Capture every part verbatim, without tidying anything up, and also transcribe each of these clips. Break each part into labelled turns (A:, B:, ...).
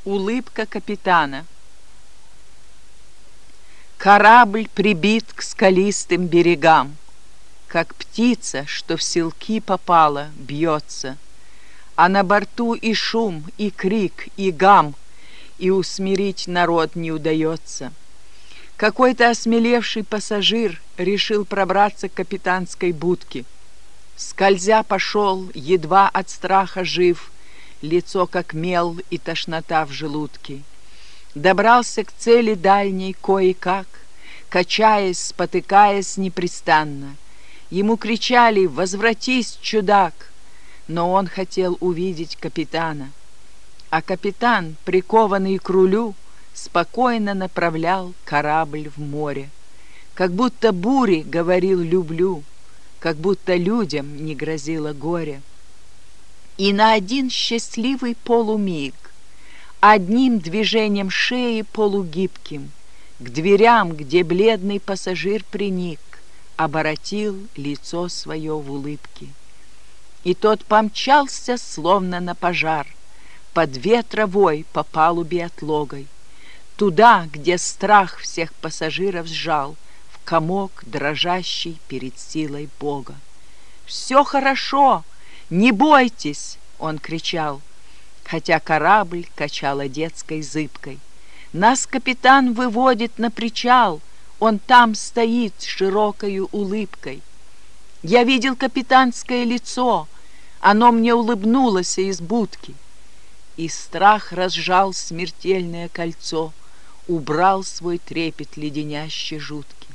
A: Улыбка капитана. Корабль прибит к скалистым берегам, как птица, что в селки попала, бьется, а на борту и шум, и крик, и гам, и усмирить народ не удается. Какой-то осмелевший пассажир решил пробраться к капитанской будке. Скользя пошел, едва от страха жив, лицо как мел и тошнота в желудке. Добрался к цели дальней кое-как, качаясь, спотыкаясь непрестанно. Ему кричали: «Возвратись, чудак!» Но он хотел увидеть капитана. А капитан, прикованный к рулю, спокойно направлял корабль в море. Как будто бури говорил «люблю», как будто людям не грозило горе. И на один счастливый полумиг, одним движением шеи полугибким, к дверям, где бледный пассажир приник, оборотил лицо свое в улыбке. И тот помчался, словно на пожар, под ветровой по палубе отлогой, туда, где страх всех пассажиров сжал в комок, дрожащий перед силой Бога. «Все хорошо! Не бойтесь!» — он кричал, хотя корабль качала детской зыбкой. «Нас капитан выводит на причал, он там стоит с широкою улыбкой. Я видел капитанское лицо, оно мне улыбнулось из будки». И страх разжал смертельное кольцо, убрал свой трепет леденящий жуткий.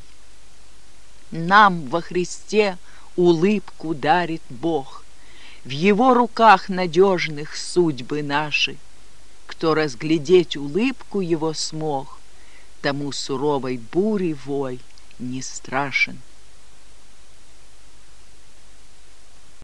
A: Нам во Христе улыбку дарит Бог, в Его руках надежных судьбы наши. Кто разглядеть улыбку Его смог, тому суровой бури вой не страшен.